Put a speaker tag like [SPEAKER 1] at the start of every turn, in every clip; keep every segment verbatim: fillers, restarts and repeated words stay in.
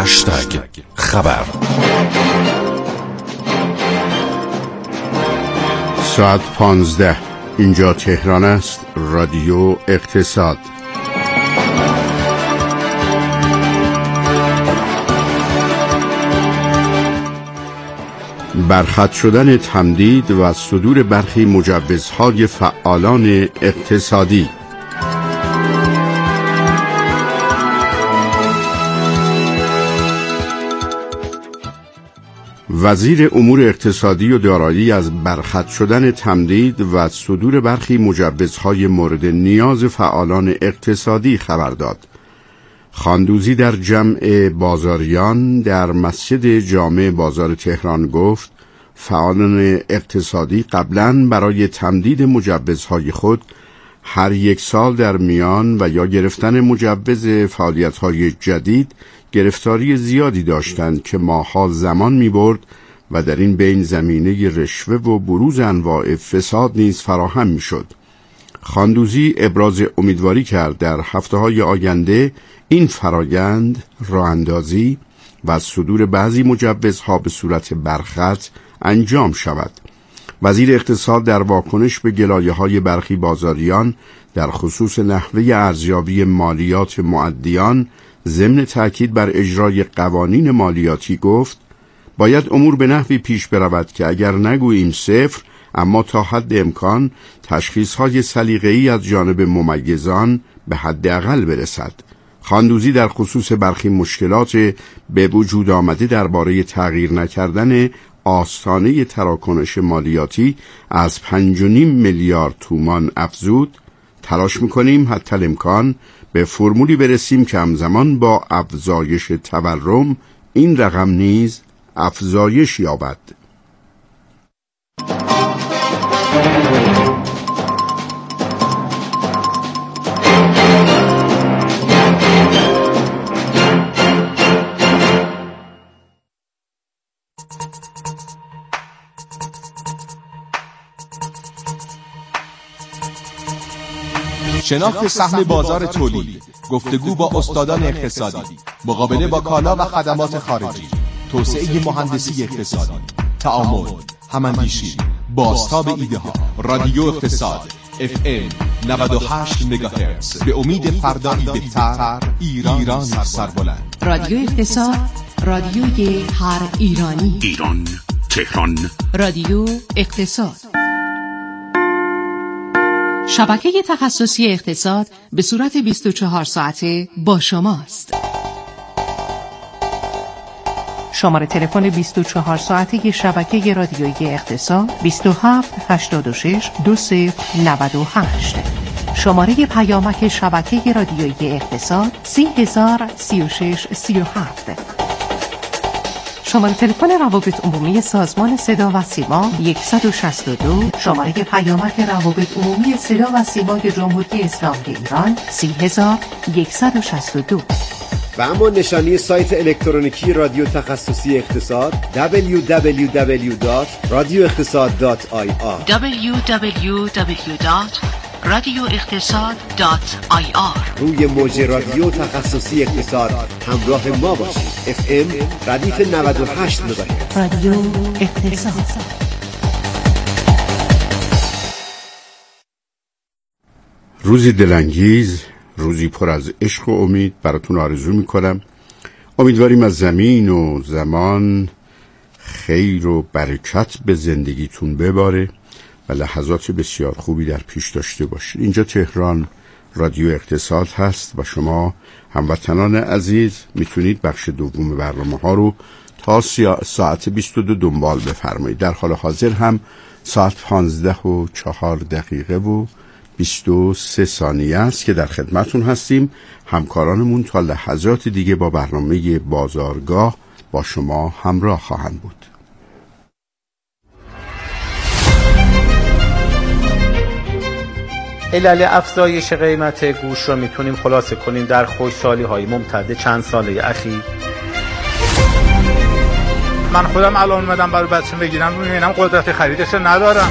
[SPEAKER 1] هشتگ خبر.
[SPEAKER 2] ساعت پانزده، اینجا تهران است. رادیو اقتصاد. برخط شدن تمدید و صدور برخی مجوزهای فعالان اقتصادی. وزیر امور اقتصادی و دارایی از برخط شدن تمدید و صدور برخی مجوزهای مورد نیاز فعالان اقتصادی خبر داد. خاندوزی در جمع بازاریان در مسجد جامع بازار تهران گفت فعالان اقتصادی قبلاً برای تمدید مجوزهای خود هر یک سال در میان و یا گرفتن مجوز فعالیت‌های جدید گرفتاری زیادی داشتند که ماها زمان می‌برد و در این بین زمینه رشوه و بروز انواع فساد نیز فراهم می‌شد. خاندوزی ابراز امیدواری کرد در هفته‌های آینده این فرایند راه‌اندازی و صدور بعضی مجوزها به صورت برخط انجام شود. وزیر اقتصاد در واکنش به گلایه‌های برخی بازاریان در خصوص نحوه ارزیابی مالیات مؤدیان ضمن تأکید بر اجرای قوانین مالیاتی گفت باید امور به نحوی پیش برود که اگر نگوییم صفر اما تا حد امکان تشخیص‌های سلیقه‌ای از جانب ممیزان به حداقل برسد. خاندوزی در خصوص برخی مشکلات به وجود آمده درباره تغییر نکردن آستانه تراکنش مالیاتی از پنج و نیم میلیارد تومان افزود تلاش می‌کنیم حتی الامکان به فرمولی برسیم که همزمان با افزایش تورم این رقم نیز افزایش یابد.
[SPEAKER 3] شناخت سهم بازار تولید، گفتگو با استادان اقتصادی، مقابله با کالا و خدمات خارجی، توسعه مهندسی اقتصادی، تعامل، هماندیشی، بازتاب ایده ها. رادیو اقتصاد اف ام نود و هشت مگاهرتز به امید فردایی بهتر، ایران سربلند.
[SPEAKER 4] رادیو اقتصاد، رادیوی هر ایرانی.
[SPEAKER 2] ایران، تهران.
[SPEAKER 4] رادیو اقتصاد، شبکه تخصصی اقتصاد به صورت بیست و چهار ساعته با شماست. شماره تلفن بیست و چهار ساعته شبکه رادیویی اقتصاد بیست و هفت هشتاد و شش دو صفر نود و هشت. شماره پیامک شبکه رادیویی اقتصاد سی هزار سی و شش سی و هفت. شماره تلفن روابط عمومی سازمان صدا و سیما صد و شصت و دو. شماره پیامک روابط عمومی صدا و سیمای جمهوری اسلامی ایران سی هزار صد و شصت و دو.
[SPEAKER 5] و اما نشانی سایت الکترونیکی رادیو تخصصی اقتصاد دبلیو دبلیو دبلیو دات رادیو اقتصاد دات آی آر
[SPEAKER 4] دبلیو دبلیو دبلیو دات رادیو اقتصاد دات آی آر.
[SPEAKER 5] روی موج رادیو تخصصی اقتصاد همراه ما باشید. اف ام ردیف نود و هشت مگاهرتز.
[SPEAKER 4] رادیو اقتصاد.
[SPEAKER 2] روزی دلانگیز، روزی پر از عشق و امید براتون آرزو میکنم. امیدواریم از زمین و زمان خیر و برکت به زندگیتون بباره و لحظات بسیار خوبی در پیش داشته باشید. اینجا تهران رادیو اقتصاد هست و شما هموطنان عزیز میتونید بخش دوم برنامه ها رو تا ساعت بیست و دو دنبال بفرمایید. در حال حاضر هم ساعت پانزده و چهار دقیقه و بیست و سه ثانیه است که در خدمتون هستیم. همکارانمون تا لحظات دیگه با برنامه بازارگاه با شما همراه خواهند بود.
[SPEAKER 6] علل افزایش قیمت گوش رو میتونیم خلاصه کنیم در خشکسالی های ممتد چند ساله اخیر.
[SPEAKER 7] من خودم الان اومدم برای بچه بگیرم میبینم قدرت خریدش ندارم.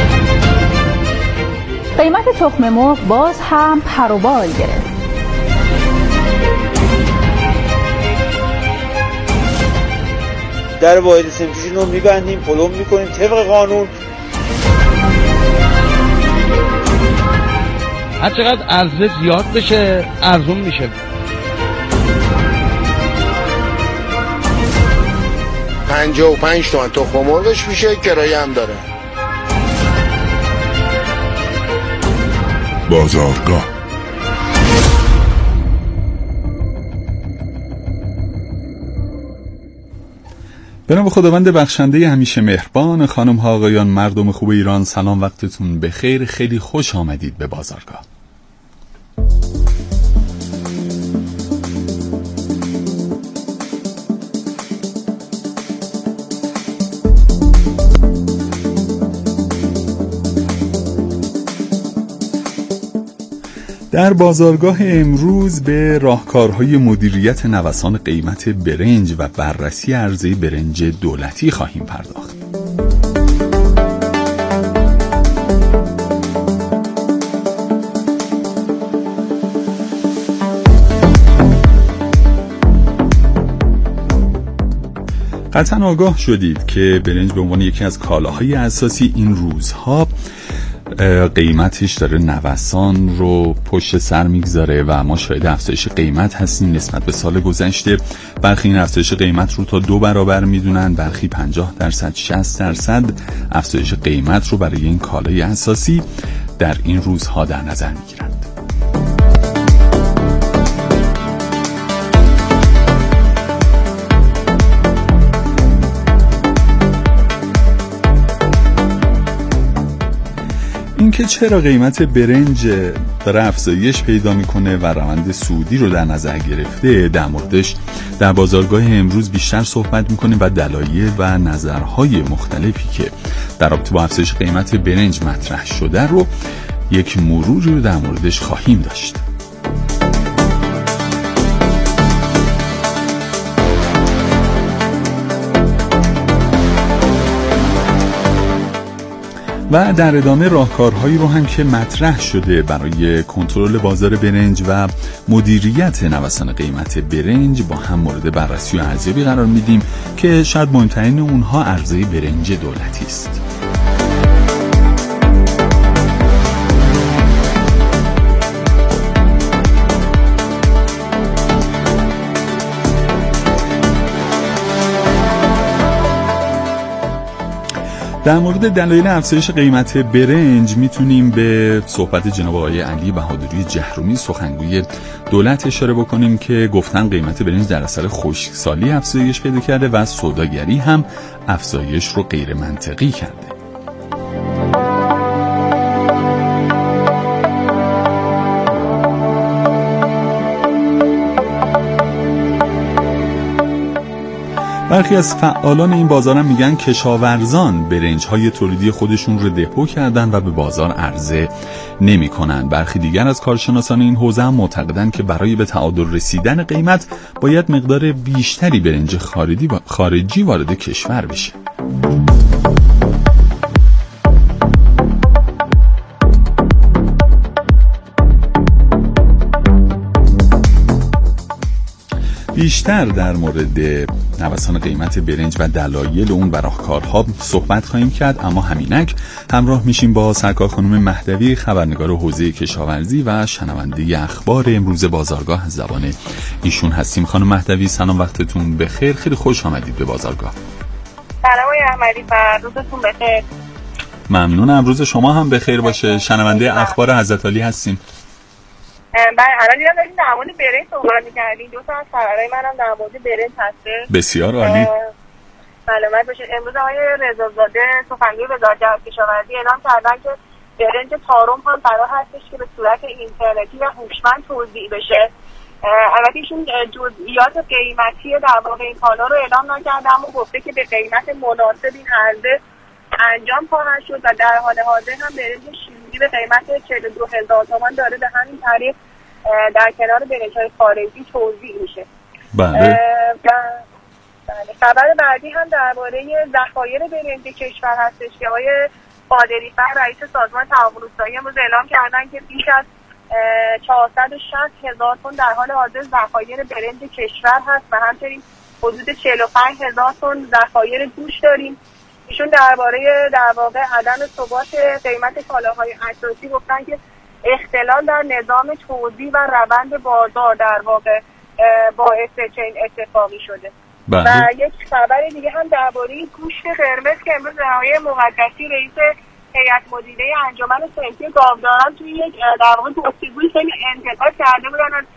[SPEAKER 8] قیمت تخم مرغ باز هم پر و بال گرفت.
[SPEAKER 9] در واحد سنتریفیوژ رو میبندیم، پلم میکنیم طبق قانون.
[SPEAKER 10] هر چقدر عرضه زیاد بشه ارزون میشه.
[SPEAKER 11] پنجاه و پنج تومن تخم مرغش میشه، کرایه هم داره.
[SPEAKER 12] بازارگاه به نام خداوند بخشنده همیشه مهربان. خانم ها آقایان، مردم خوب ایران، سلام، وقتتون بخیر. خیلی خوش آمدید به بازارگاه. در بازارگاه امروز به راهکارهای مدیریت نوسان قیمت برنج و بررسی عرضه برنج دولتی خواهیم پرداخت. قطعا آگاه شدید که برنج به عنوان یکی از کالاهای اساسی این روزها قیمتش داره نوسان رو پشت سر میگذاره و ما شاهد افزایش قیمت هستیم نسبت به سال گذشته. برخی این افزایش قیمت رو تا دو برابر میدونن، برخی پنجاه درصد، شصت درصد افزایش قیمت رو برای این کالای اساسی در این روزها در نظر میگیرند. اینکه چرا قیمت برنج داره افزایش پیدا میکنه و روند صعودی رو در نظر گرفته، در موردش در بازارگاه امروز بیشتر صحبت میکنیم و دلایل و نظرهای مختلفی که در رابطه با افزایش قیمت برنج مطرح شده رو یک مروری رو در موردش خواهیم داشت. و در ادامه راهکارهایی رو هم که مطرح شده برای کنترل بازار برنج و مدیریت نوسان قیمت برنج با هم مورد بررسی و ارزیابی قرار میدیم که شاید مهمترین اونها عرضه برنج دولتی است. در مورد دلایل افزایش قیمت برنج میتونیم به صحبت جناب آقای علی بهادری جهرومی سخنگوی دولت اشاره بکنیم که گفتن قیمت برنج در اثر خشکسالی افزایش پیدا کرده و سوداگری هم افزایش رو غیر منطقی کرده. برخی از فعالان این بازار هم میگن کشاورزان برنج‌های تولیدی خودشون رو دپو کردن و به بازار عرضه نمی کنن. برخی دیگر از کارشناسان این حوزه هم معتقدن که برای به تعادل رسیدن قیمت باید مقدار بیشتری برنج خارجی خارجی وارد کشور بشه. بیشتر در مورد نوسان قیمت برنج و دلایل اون و راهکارها صحبت خواهیم کرد، اما همینک همراه میشیم با سرکار خانم مهدوی، خبرنگار حوزه کشاورزی و شنونده اخبار امروز بازارگاه از زبان ایشون هستیم. خانم مهدوی سلام، وقتتون بخیر، خیلی خوش آمدید به بازارگاه.
[SPEAKER 13] سلام آقای احمدی، روزتون بخیر.
[SPEAKER 12] ممنونم، روز شما هم بخیر باشه. شنونده اخبار حضرت علی هستیم.
[SPEAKER 13] بله، الان دیدم داریم در مورد برنج صحبت می‌کردین. دو تا از خبرهای منم در مورد برنج هسته.
[SPEAKER 12] بسیار عالی.
[SPEAKER 13] سلامت باشید. امروز آقای رضازاده سخنگوی وزارت کشاورزی اعلام کردن که برنج تارم هم قرار هستش که به صورت اینترنتی و هوشمند توزیع بشه. البته ایشون جزئیات قیمتی در واقع این کالا رو اعلام نکرده، اما گفته که به قیمت مناسب این عرضه انجام خواهد شد و در حال حاضر هم برنج شیرودی به قیمت چهل و دو هزار تومان داره به همین طریق در کنار برنج‌های خارجی توزیع میشه.
[SPEAKER 12] بله.
[SPEAKER 13] بله. خبر بعدی هم درباره ذخایر برنج کشور هستش که آقای قادری فر رئیس سازمان تعاون روستایی امروز اعلام کردن که بیش از چهارصد و شصت هزار تن در حال حاضر ذخایر برنج کشور هست و همچنین حدود چهل و پنج هزار تن ذخایر گوش داریم. ایشون درباره در واقع عدم ثبات قیمت کالاهای اساسی گفتن که اختلال در نظام توزیع و روند بازار در واقع باعث چنین اتفاقی شده.
[SPEAKER 12] بله.
[SPEAKER 13] و یک خبر دیگه هم درباره گوشت قرمز که امروز آقای مقدسی رئیس هیئت مدیره انجمن صنفی گاوداران توی یک در واقع گفتگوی خیلی انتقاد کرده بودن از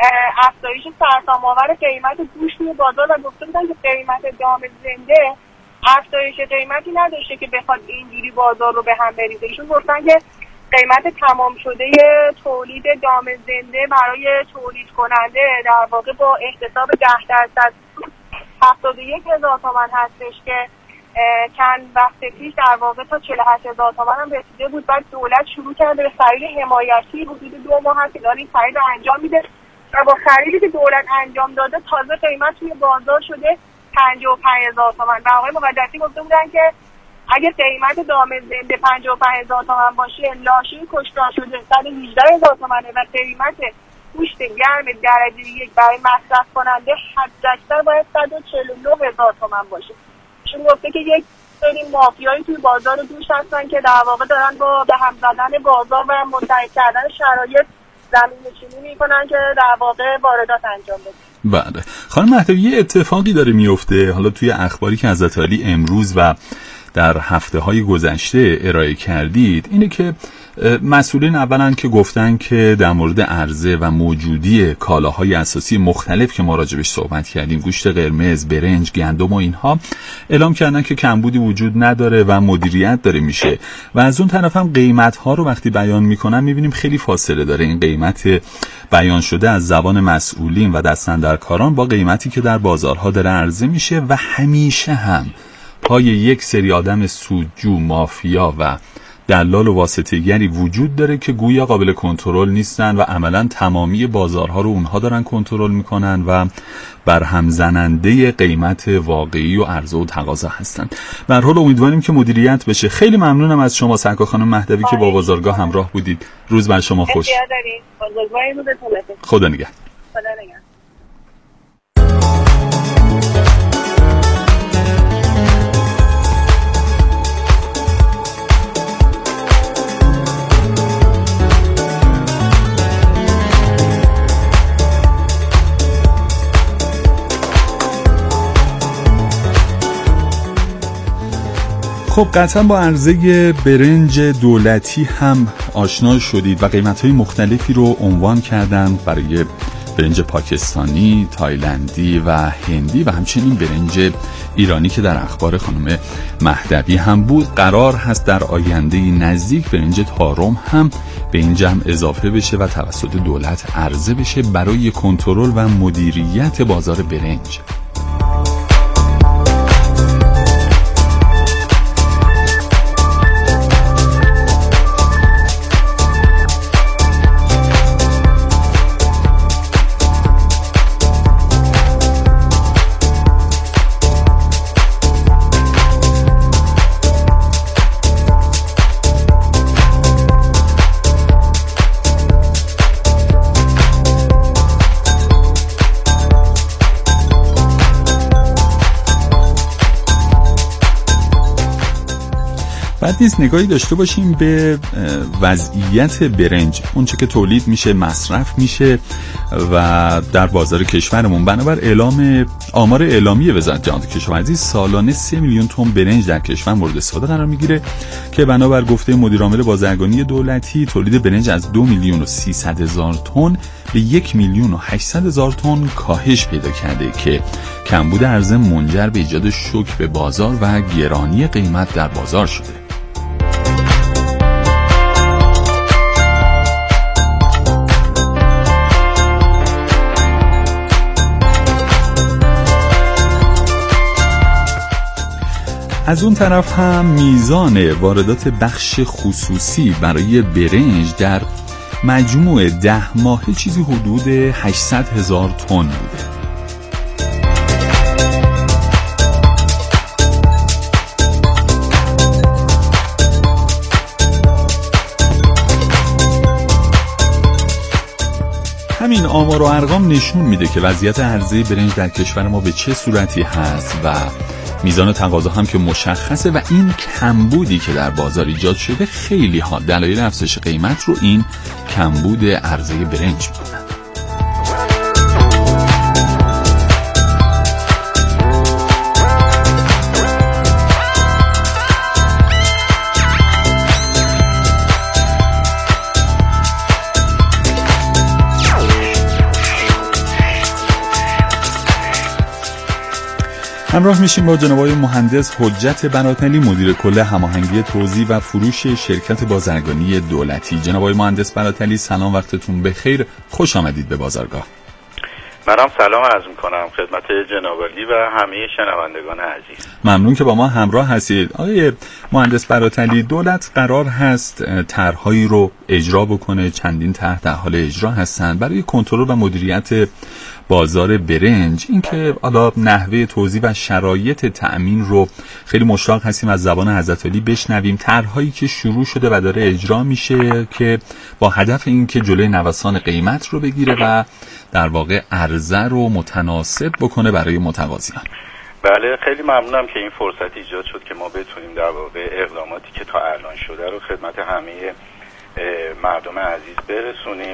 [SPEAKER 13] افزایش سرسام‌آور قیمت گوشت توی بازار و گفته بودن که قیمت دام زنده افزایش قیمتی نداشته که بخواد اینجوری بازار رو به هم بریزه. ایشون گفتن که قیمت تمام شده تولید دام زنده برای تولید کننده در واقع با احتساب ده درصد هفتاد و یک هزار تومان هستش که چند وقت پیش در واقع تا چهل و هشت هزار تومان هم رسیده بود. بعد دولت شروع کرده به خرید حمایتی حدود دو ماه هست که داره این خرید رو انجام میده و با خریدی که دولت انجام داده تازه قیمت توی بازار شده پنجاه و پنج هزار تومان. و آقای مقدسی گفته بودن که اگه قیمت دام زنده پنجاه و پنج هزار تومان باشه، لاشه کشتار شده صد و هجده هزار تومانه و قیمت گوشت گرم درجه یک برای مصرف کننده حداکثر باید صد و چهل و نه هزار تومان باشه. چون گفته که یک سری مافیایی توی بازار گوشت هستن که در واقع دارن با به هم زدن بازار و منتهی کردن شرایط زمینه‌چینی میکنن که در واقع واردات انجام بده.
[SPEAKER 12] بله خانم مهدوی، یه اتفاقی داره میفته حالا توی اخباری که حضرت علی امروز و در هفته های گذشته ارائه کردید اینه که مسئولین اولا که گفتن که در مورد عرضه و موجودی کالاهای اساسی مختلف که ما راجبش صحبت کردیم، گوشت قرمز، برنج، گندم و اینها، اعلام کردن که کمبودی وجود نداره و مدیریت داره میشه و از اون طرف هم قیمت ها رو وقتی بیان میکنن میبینیم خیلی فاصله داره این قیمت بیان شده از زبان مسئولین و دستاندرکاران با قیمتی که در بازارها داره عرضه میشه و همیشه هم پای یک سری آدم سودجو، مافیا و دلال و واسطه‌گری وجود داره که گویا قابل کنترل نیستن و عملاً تمامی بازارها رو اونها دارن کنترل میکنن و برهم زننده قیمت واقعی و عرضه و تقاضا هستن. به هر حال امیدواریم که مدیریت بشه. خیلی ممنونم از شما سرکار خانم مهدوی که با بازارگاه همراه بودید. روز بر شما خوش. خدا نگهدار.
[SPEAKER 13] خدا نگهدار.
[SPEAKER 12] خب قطعا با عرضه برنج دولتی هم آشنا شدید و قیمت‌های مختلفی رو عنوان کردن برای برنج پاکستانی، تایلندی و هندی و همچنین برنج ایرانی که در اخبار خانم مهدوی هم بود. قرار هست در آینده نزدیک برنج تارم هم به این جمع اضافه بشه و توسط دولت عرضه بشه برای کنترل و مدیریت بازار برنج. بعد نیز نگاهی داشته باشیم به وضعیت برنج، اونچه که تولید میشه، مصرف میشه و در بازار کشورمون. بنابر اعلام آمار اعلامی وزارت جهاد کشاورزی سالانه سه میلیون تن برنج در کشور مورد استفاده قرار میگیره که بنابر گفته مدیرعامل بازرگانی دولتی تولید برنج از دو میلیون و سیصد هزار تن به یک میلیون و هشتصد هزار تن کاهش پیدا کرده که کمبود عرضه منجر به ایجاد شوک به بازار و گرانی قیمت در بازار شده. از اون طرف هم میزان واردات بخش خصوصی برای برنج در مجموع ده ماهه چیزی حدود هشتصد هزار تن بوده. همین آمار و ارقام نشون میده که وضعیت عرضه برنج در کشور ما به چه صورتی هست و میزان تقاضا هم که مشخصه و این کمبودی که در بازار ایجاد شده خیلی ها دلایل افزایش قیمت رو این کمبود عرضه برنج میکنن. همراه میشیم با جناب آقای مهندس حجت براتلی، مدیر کل هماهنگی توزیع و فروش شرکت بازرگانی دولتی. جناب آقای مهندس براتلی سلام، وقتتون بخیر، خوش آمدید به بازارگاه.
[SPEAKER 14] منم سلام عرض میکنم خدمت جناب عالی و همه شنوندگان عزیز.
[SPEAKER 12] ممنون که با ما همراه هستید. آقای مهندس براتلی، دولت قرار هست طرحهایی رو اجرا بکنه، چندین طرح در حال اجرا هستند برای کنترل و مدیریت بازار برنج. این که حالا نحوه توزیع و شرایط تأمین رو خیلی مشتاق هستیم از زبان حضرت علی بشنویم. طرحهایی که شروع شده و داره اجرا میشه که با هدف این که جلوی نوسان قیمت رو بگیره و در واقع عرضه رو متناسب بکنه برای متقاضیان.
[SPEAKER 14] بله، خیلی ممنونم که این فرصت ایجاد شد که ما بتونیم در واقع اقداماتی که تا الان شده رو خدمت همه مردم عزیز برسونیم.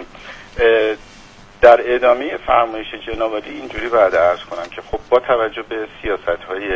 [SPEAKER 14] در ادامه فرمایش جناب عالی اینجوری بعد عرض کنم که خب با توجه به سیاست‌های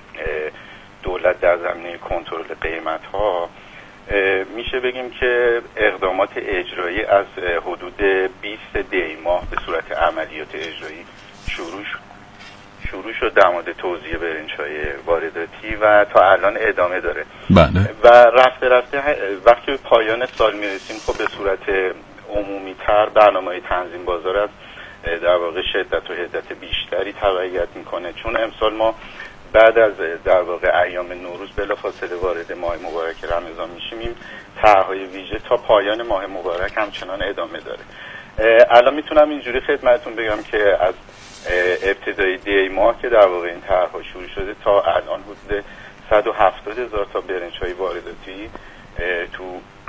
[SPEAKER 14] دولت در زمینه کنترل قیمت‌ها میشه بگیم که اقدامات اجرایی از حدود بیست دی ماه به صورت عملیات اجرایی شروع شروع شد در مورد توزیع برنج‌های وارداتی و تا الان ادامه داره.
[SPEAKER 12] بله.
[SPEAKER 14] و رفته رفته وقتی به پایان سال میرسیم خب به صورت عمومی تر برنامه تنظیم بازار از در واقع شدت و حدت بیشتری تبعیت میکنه، چون امسال ما بعد از در واقع ایام نوروز بلافاصله وارد ماه مبارک رمضان میشیم. این طرح‌های ویژه تا پایان ماه مبارک همچنان ادامه داره. الان میتونم اینجوری خدمتتون بگم که از ابتدای دی ماه که در واقع این طرح‌ها شروع شده تا الان حدود صد و هفتاد هزار تا برنج‌های وارداتی تو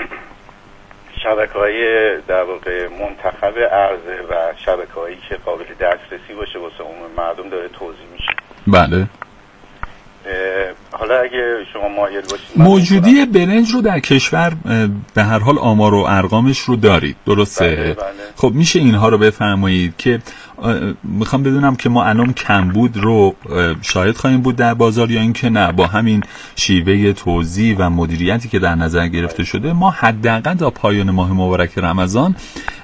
[SPEAKER 14] شبکه‌های در واقع منتخب عرضه و شبکه‌هایی که قابل دسترسی باشه واسه عموم مردم داره توزیع میشه.
[SPEAKER 12] بله.
[SPEAKER 14] حالا اگه شما مایل باشید
[SPEAKER 12] موجودی برنج رو در کشور به هر حال آمار و ارقامش رو دارید، درسته؟
[SPEAKER 14] بله بله.
[SPEAKER 12] خب میشه اینها رو بفرمایید که میخوام بدونم که ما الان کمبود رو شاهد خواهیم بود در بازار یا اینکه نه با همین شیوه توزیع و مدیریتی که در نظر گرفته شده ما حداقل تا پایان ماه مبارک رمضان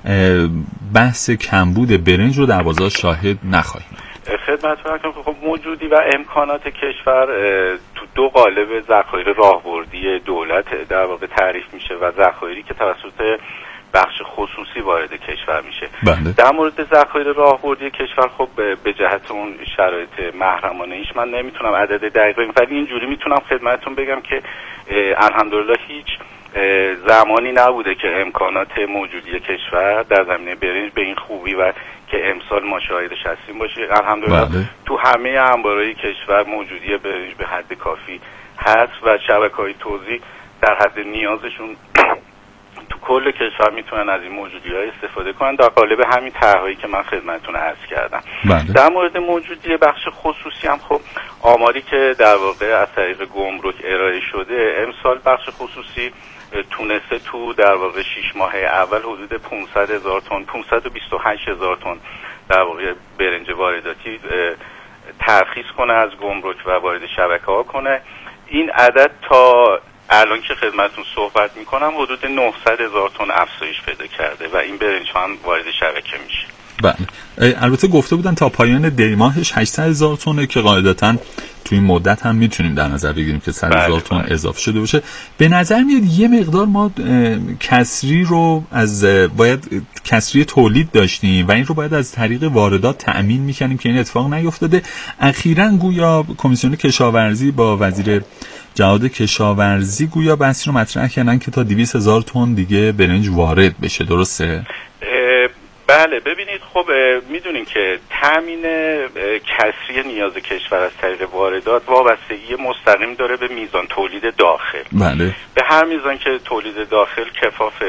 [SPEAKER 12] بحث کمبود برنج رو در بازار شاهد نخواهیم.
[SPEAKER 14] خدمتتون هستم. خب موجودی و امکانات کشور تو دو قالب ذخایر راهبردی دولت در واقع تعریف میشه و ذخایری که توسط بخش خصوصی وارد کشور میشه.
[SPEAKER 12] بله.
[SPEAKER 14] در مورد ذخایر راهبردی کشور خب به جهت اون شرایط محرمانه ایش من نمیتونم عدد دقیق بگم، ولی اینجوری میتونم خدمتتون بگم که الحمدلله هیچ زمانی نبوده که امکانات موجودی کشور در زمینه برنج به این خوبی و که امسال ما شاهدش هستیم باشه. الحمدلله
[SPEAKER 12] بله.
[SPEAKER 14] تو همه انبارهای کشور موجودی برنج به حد کافی هست و شبکه‌های توزیع در حد نیازشون تو کل کشور میتونن از این موجودی‌ها استفاده کنن در قالب همین طرح‌هایی که من خدمتتون عرض کردم.
[SPEAKER 12] بله.
[SPEAKER 14] در مورد موجودی بخش خصوصی هم خب آماری که در واقع از طریق گمرک ارائه شده امسال بخش خصوصی تونسته تو در واقع شش ماه اول حدود پانصد هزار تن پانصد و بیست و هشت هزار تن در واقع برنج وارداتی ترخیص کنه از گمرک و وارد شبکه‌ها کنه. این عدد تا الان که خدمتتون صحبت میکنم حدود نهصد هزار تن افزایش پیدا کرده و این برنج هم وارد شبکه میشه.
[SPEAKER 12] بله. البته گفته بودن تا پایان دی ماهش هشتصد هزار تنه که قاعدتاً تو این مدت هم میتونیم در نظر بگیریم که صد هزار تن اضافه شده باشه. به نظر میاد یه مقدار ما کسری رو از باید کسری تولید داشتیم و این رو باید از طریق واردات تأمین میکنیم که این اتفاق نیفتاده. اخیراً گویا کمیسیون کشاورزی با وزیر جهاد کشاورزی گویا بحثی رو مطرح کردن که تا دویست هزار تن دیگه برنج وارد بشه، درسته؟
[SPEAKER 14] بله. ببینید خب میدونیم که تامین کسری نیاز کشور از طریق واردات وابستگی مستقیم داره به میزان تولید داخل.
[SPEAKER 12] بله.
[SPEAKER 14] به هر میزان که تولید داخل کفاف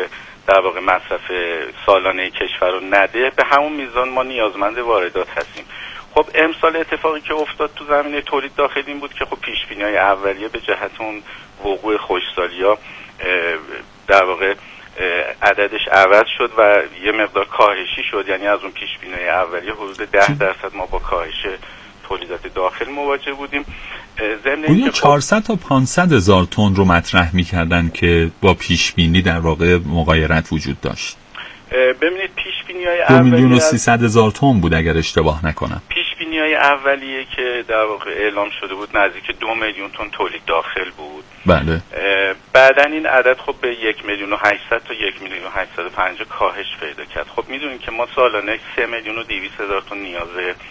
[SPEAKER 14] در واقع مصرف سالانه کشور رو نده، به همون میزان ما نیازمند واردات هستیم. خب امسال اتفاقی که افتاد تو زمینه تولید داخلی این بود که خب پیش‌بینی‌های اولیه به جهت اون وقوع خشکسالی‌ها در واقع عددش عوض شد و یه مقدار کاهشی شد، یعنی از اون پیش‌بینی‌های اولیه حدود ده درصد ما با کاهش تولیدات داخل مواجه بودیم.
[SPEAKER 12] گویا چهارصد تا پانصد هزار تن رو مطرح می‌کردن که با پیش‌بینی در واقع مغایرت وجود داشت.
[SPEAKER 14] ببینید پیش‌بینی‌های
[SPEAKER 12] دو
[SPEAKER 14] اولیه
[SPEAKER 12] میلیون و سیصد هزار تن بود اگر اشتباه نکنم.
[SPEAKER 14] پیش‌بینی‌های اولیه که در واقع اعلام شده بود نزدیک دو میلیون تن تولید داخل بود.
[SPEAKER 12] بله.
[SPEAKER 14] بعدن این عدد خب به یک میلیون و هشتصد تا یک میلیون و هشتصد و پنجاه کاهش پیدا کرد. خب میدونید که ما سالانه سه میلیون و دویست هزار تن نیاز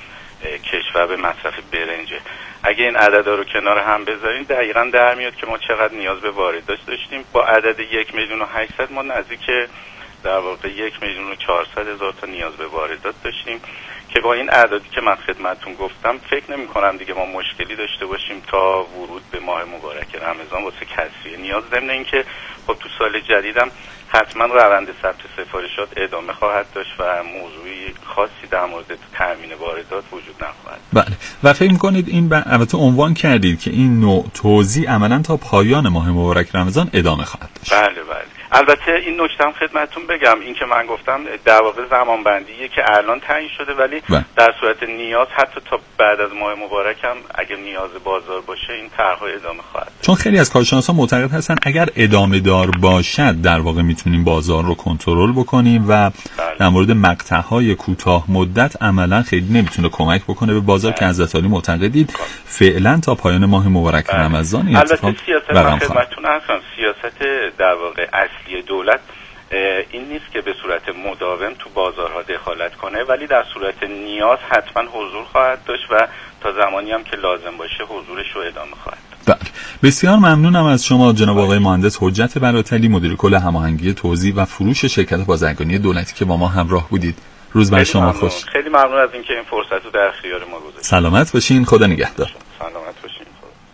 [SPEAKER 14] کشور به مصرف برنجه. اگه این عددا رو کنار هم بذاریم دقیقاً در میاد که ما چقدر نیاز به واردات داشتیم. با عدد یک میلیون و هشتصد ما نزدیک در واقع یک میلیون و چهارصد هزار تا نیاز به واردات داشتیم که با این اعدادی که من خدمتتون گفتم فکر نمی کنم دیگه ما مشکلی داشته باشیم تا ورود به ماه مبارک رمضان واسه کسری نیاز. ضمن اینکه خب تو سال جدیدم حتما روند ثبت سفارشات ادامه خواهد داشت و موضوعی خاصی در مورد تامین واردات وجود نخواهد.
[SPEAKER 12] بله. و فکر می‌کنید این ب... البته عنوان کردید که این نوع توزیع عملاً تا پایان ماه مبارک رمضان ادامه خواهد داشت.
[SPEAKER 14] بله بله. البته این نکته هم خدمتتون بگم، این که من گفتم در واقع زمان بندیه که الان تعیین شده، ولی بله. در صورت نیاز حتی تا بعد از ماه مبارک هم اگر نیاز بازار باشه این طرح‌ها ادامه خواهد داشت.
[SPEAKER 12] چون خیلی از کارشناسان معتقد هستن اگر ادامه دار باشد در واقع میتونیم بازار رو کنترل بکنیم و بله. در مورد مقطع‌های کوتاه مدت عملاً خیلی نمیتونه کمک بکنه به بازار بله. که حضرت عالی معتقدید فعلا تا پایان ماه مبارک بله. رمضان این اتفاق
[SPEAKER 14] رقم خواهد. سیاست در واقع اصلی دولت این نیست که به صورت مداوم تو بازارها دخالت کنه، ولی در صورت نیاز حتما حضور خواهد داشت و تا زمانی هم که لازم باشه حضورش رو ادامه خواهد داد.
[SPEAKER 12] بله. بسیار ممنونم از شما جناب آقای مهندس حجت براتلی، مدیر کل هماهنگی توزیع و فروش شرکت بازرگانی دولتی که با ما همراه بودید. روز بر شما
[SPEAKER 14] ممنون.
[SPEAKER 12] خوش.
[SPEAKER 14] خیلی ممنون از اینکه این فرصت رو در اختیار ما گذاشتید.
[SPEAKER 12] سلامت باشین، خدا نگهدار.
[SPEAKER 14] سلامت باشین.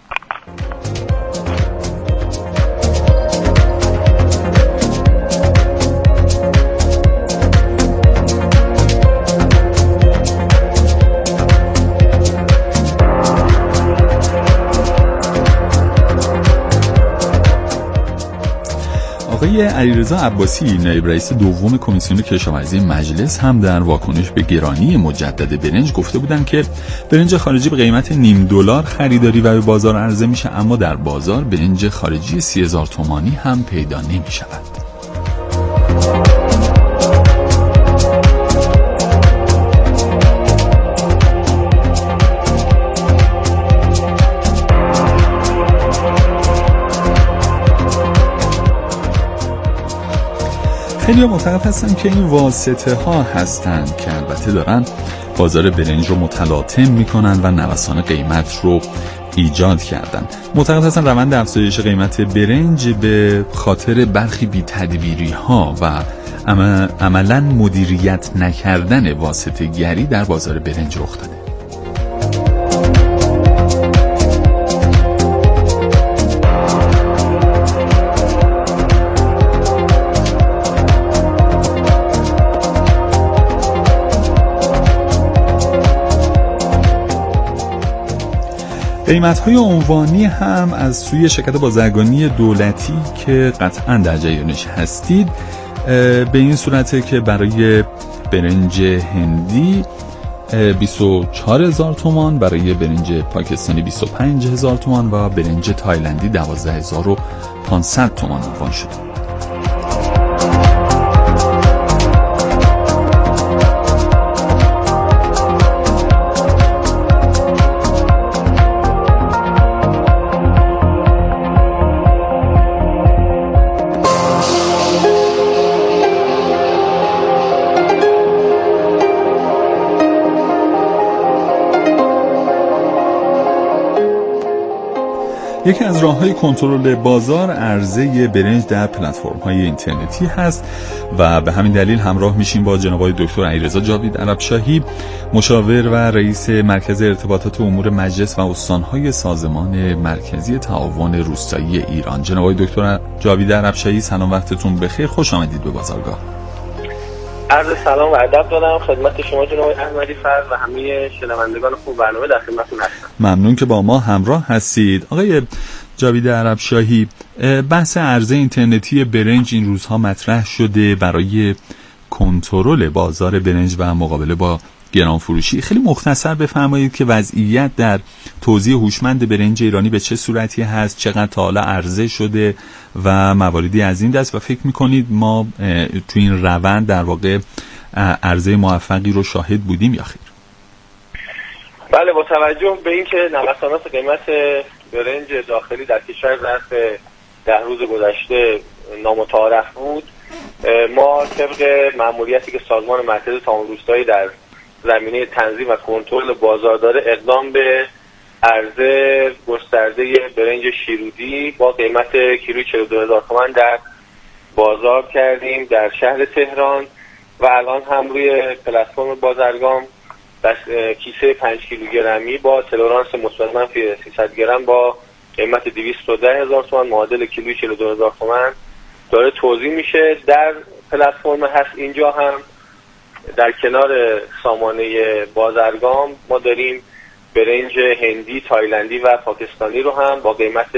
[SPEAKER 12] آقای علیرضا عباسی نایب رئیس دوم کمیسیون کشاورزی مجلس هم در واکنش به گرانی مجدد برنج گفته بودند که برنج خارجی به قیمت نیم دلار خریداری و به بازار عرضه میشه، اما در بازار برنج خارجی سی هزار تومانی هم پیدا نمیشود. خیلی معتقد هستن که این واسطه ها هستن که البته دارن بازار برنج رو متلاطم میکنن و نوسان قیمت رو ایجاد کردن. معتقد هستن روند افزایش قیمت برنج به خاطر برخی بی تدبیری ها و عملا مدیریت نکردن واسطه گری در بازار برنج رخ داده. قیمت‌های عنوانی هم از سوی شرکت بازرگانی دولتی که قطعاً در جریانش هستید به این صورته که برای برنج هندی بیست و چهار هزار تومان، برای برنج پاکستانی بیست و پنج هزار تومان و برنج تایلندی دوازده هزار و پانصد تومان عنوان شده. یکی از راه‌های کنترل بازار عرضه برنج در پلتفرم‌های اینترنتی هست و به همین دلیل همراه میشیم با جناب آقای دکتر علیرضا جاوید عربشاهی، مشاور و رئیس مرکز ارتباطات امور مجلس و استان‌های سازمان مرکزی تعاون روستایی ایران. جناب آقای دکتر جاوید عربشاهی، سلام، وقتتون بخیر، خوش آمدید به بازارگاه.
[SPEAKER 15] عرض سلام و ادب دارم خدمت شما جناب احمدی فرد و همه شنوندگان خوب برنامه، در خدمتتون هستم.
[SPEAKER 12] ممنون که با ما همراه هستید. آقای جاوید عربشاهی، بحث عرضه اینترنتی برنج این روزها مطرح شده برای کنترل بازار برنج و مقابله با گران فروشی. خیلی مختصر بفرمایید که وضعیت در توزیع هوشمند برنج ایرانی به چه صورتی هست، چقدر تا حالا عرضه شده و مواردی از این دست، و فکر میکنید ما تو این روند در واقع عرضه موفقی رو شاهد بودیم یا خیر؟
[SPEAKER 15] بله، با توجه به اینکه نوسانات قیمت برنج داخلی در کشور ظرف ده روز گذشته نامتعارف بود، ما طبق مأموریتی که سازمان مرکزی تعاون روستایی در زمینه تنظیم و کنترل بازار داره، اقدام به عرضه گسترده برنج شیرودی با قیمت کیلویی چهل و دو هزار تومان در بازار کردیم در شهر تهران و الان هم روی پلتفرم بازرگان کیسه پنج کیلوگرمی با تلرانس مثبت منفی سیصد گرم با قیمت دویست و ده هزار تومان معادل کیلویی چهل و دو هزار تومان داره توزیع میشه. در پلتفرم هست اینجا هم در کنار سامانه بازرگان ما داریم برنج هندی، تایلندی و پاکستانی رو هم با قیمت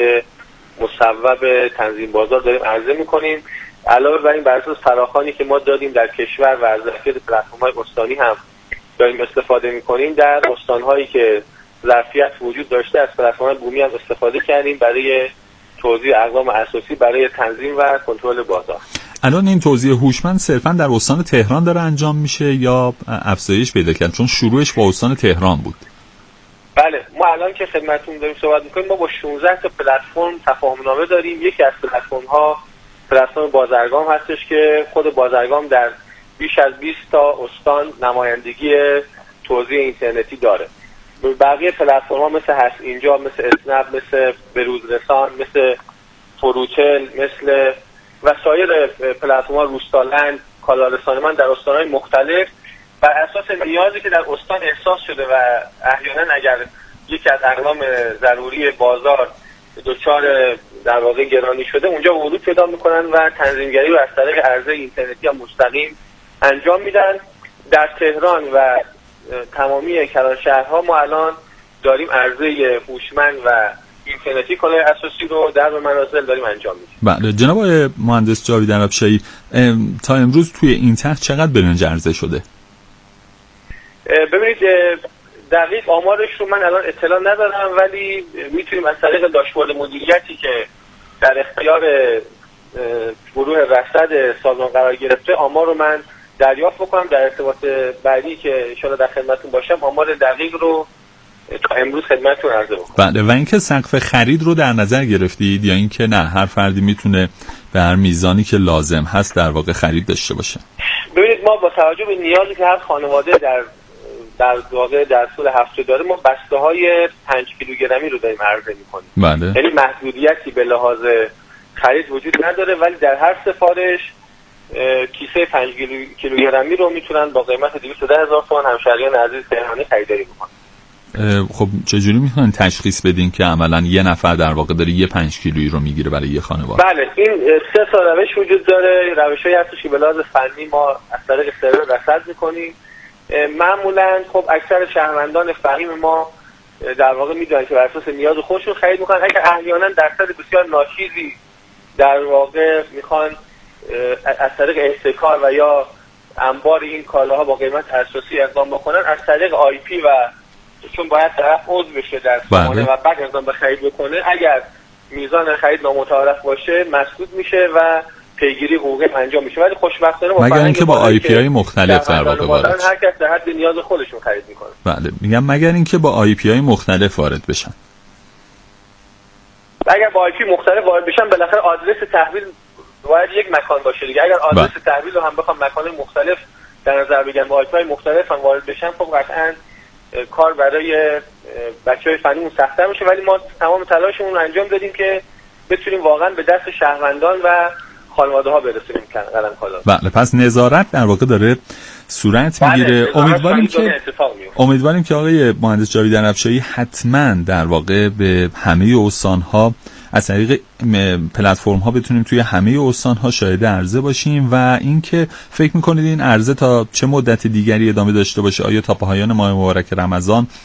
[SPEAKER 15] مصوب تنظیم بازار داریم عرضه میکنیم. علاوه بر این، بر اساس فراخوانی که ما دادیم در کشور و از ظرفیت پلتفرم‌های استانی هم داریم استفاده میکنیم. در استان‌هایی که ظرفیت وجود داشته از پلتفرم‌های بومی هم استفاده کردیم برای توزیع اقوام اساسی برای تنظیم و کنترل بازار.
[SPEAKER 12] الان این توزیع هوشمند صرفا در استان تهران داره انجام میشه یا افزایش پیدا کرد؟ چون شروعش با استان تهران بود.
[SPEAKER 15] بله، ما الان که خدمتتون داریم صحبت میکنیم ما با شانزده تا پلتفرم تفاهم‌نامه داریم. یکی از پلتفرم‌ها پلتفرم بازرگان هستش که خود بازرگان در بیش از بیست تا استان نمایندگی توزیع اینترنتی داره. بقیه پلتفرم‌ها مثل هست اینجا، مثل اسنپ، مثل بروزرسان، مثل فروتل، مثل و سایر پلتفرم‌ها، روستالند، کالارسان من در استان‌های مختلف بر اساس نیازی که در استان احساس شده و احیانا اگر یکی از اقلام ضروری بازار دچار در واقع گرانی شده اونجا ورود پیدا میکنن و تنظیمگری رو از طریق عرضه اینترنتی یا مستقیم انجام میدن. در تهران و تمامی کلان شهرها ما الان داریم عرضه هوشمند و اینترنتی کالای اساسی رو در منازل داریم انجام میدیم.
[SPEAKER 12] بله، جناب آقای مهندس جاوید عربشاهی، تا امروز توی این تخت چقدر برنج عرضه شده؟
[SPEAKER 15] ببینید دقیق آمارش رو من الان اطلاع ندارم، ولی میتونیم از طریق داشبورد مدیریتی که در اختیار گروه رصد سازمان قرار گرفته آمار رو من دریافت بکنم. در ارتباط بعدی که ان شاءالله در خدمتتون باشم آمار دقیق رو تا امروز خدمتتون عرضه بکنم.
[SPEAKER 12] بله، و اینکه سقف خرید رو در نظر گرفتید یا اینکه نه هر فردی میتونه به هر میزانی که لازم هست در واقع خرید داشته باشه؟
[SPEAKER 15] ببینید ما با توجه به نیازی که هر خانواده در در واقع در طول هفته داره ما بسته های پنج کیلوگرمی رو داریم عرضه میکنیم.
[SPEAKER 12] بله.
[SPEAKER 15] یعنی محدودیتی به لحاظ خرید وجود نداره، ولی در هر سفارش کیسه پنج کیلوگرمی رو میتونن با قیمت دویست و ده هزار تومان همشهریان عزیز تهرانی خریداری بکنن.
[SPEAKER 12] خب چجوری میتونن تشخیص بدین که عملا یه نفر در واقع داره یه پنج کیلویی رو میگیره برای یه خانواده؟
[SPEAKER 15] بله، این سه تا روش وجود داره. روشایی هستش که به لحاظ فنی ما از طریق سرور رصد میکنیم. معمولا خب اکثر شهروندان فقیر ما در واقع میدونن که بر اساس نیاز خودشون خرید میکنن. اگر احیانا درصد بسیار ناچیزی در واقع میخوان از طریق احتکار و یا انبار این کالاها با قیمت اساسی اقدام بکنن، از طریق آی پی و چون باید طرف عضو بشه در سامانه و بعد اقدام به خرید بکنه، اگر میزان خرید نامتعارف باشه مسدود میشه و پیگیری حقوقی انجام میشه. ولی خوشبختانه
[SPEAKER 12] مگر اینکه با آی پی های مختلف در واقع وارد
[SPEAKER 15] هر کس در حد نیاز خودشون خرید میکنه.
[SPEAKER 12] بله، میگم مگر اینکه با آی پی های مختلف وارد بشن.
[SPEAKER 15] اگر با آی پی مختلف وارد بشن بالاخره آدرس تحویل باید یک مکان باشه دیگه. اگر آدرس تحویل رو هم بخوام مکان مختلف در نظر بگیرن با آی پی های مختلف هم وارد بشن، خب قطعاً کار برای بچه‌های فنیمون سخت‌تر میشه، ولی ما تمام تلاشمون رو انجام دادیم که بتونیم واقعا به دست شهروندان و خانواده ها برسونیم قلم کالا.
[SPEAKER 12] بله، پس نظارت در واقع داره صورت میگیره. بله، امیدواریم که امیدواریم که آقای مهندس جاوید اربشاهی حتما در واقع به همه استان‌ها از طریق پلتفرم ها بتونیم توی همه استان ها شاهد عرضه باشیم. و اینکه فکر میکنید این عرضه تا چه مدت دیگری ادامه داشته باشه؟ آیا تا پایان ماه مبارک رمضان